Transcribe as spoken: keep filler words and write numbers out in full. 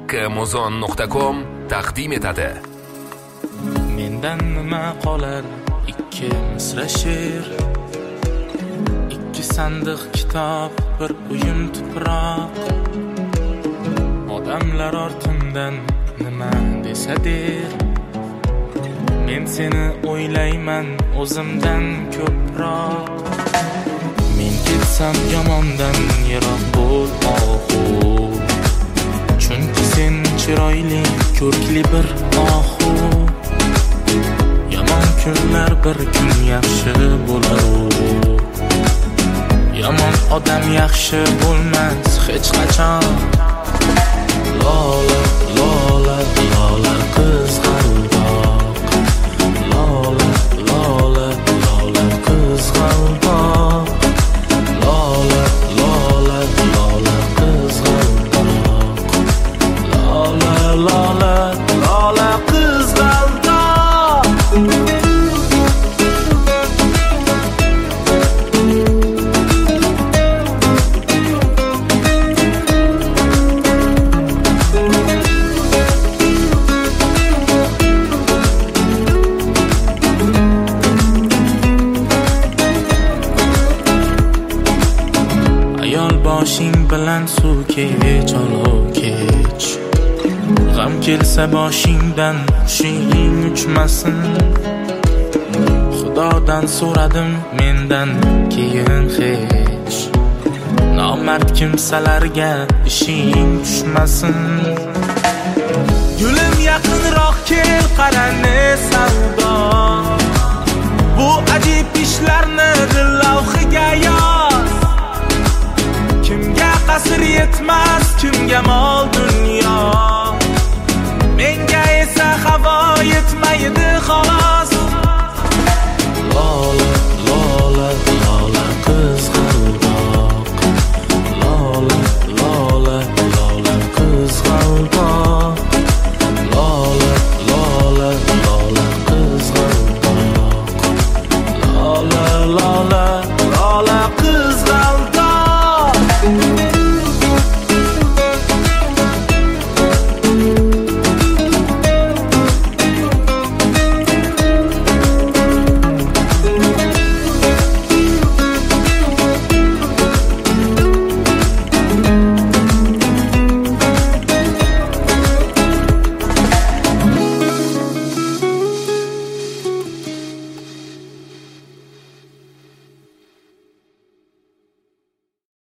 Muzon nuqta com taqdim etadi. Mendan nima qolar ikki misra she'r, ikki sandiq kitob, bir uyum tuproq. Odamlar ortimdan nima desa der, men seni o'ylayman o'zimdan ko'proq. Men ketsam yomondan yiroq bo'l ohu, chunki sen chiroyli ko'rkli bir ohu. Yomon kunlar bir kun yaxshi bo'lar, yomon odam yaxshi bo'lmas hech qachon. Lola lola lola qizg'aldoq, lola lola lola qizg'aldoq, lola lola lola qizg'aldoq, lola lola lola qizg'aldoq. Boshing bilan suv kech, olov kech. G'am kelsa boshingdan hushing uchmasin. Xudodan so'radim mendan keyin hech, nomard kimsalarga ishing tushmasin. Gulim yaqinroq kel, qara ne savdo. Bu ajib ishlarni dil lavhiga yoz. Kimga qasr yetmas, kimga mol dunyo, menga esa havo yetmaydi xolos. Lola lola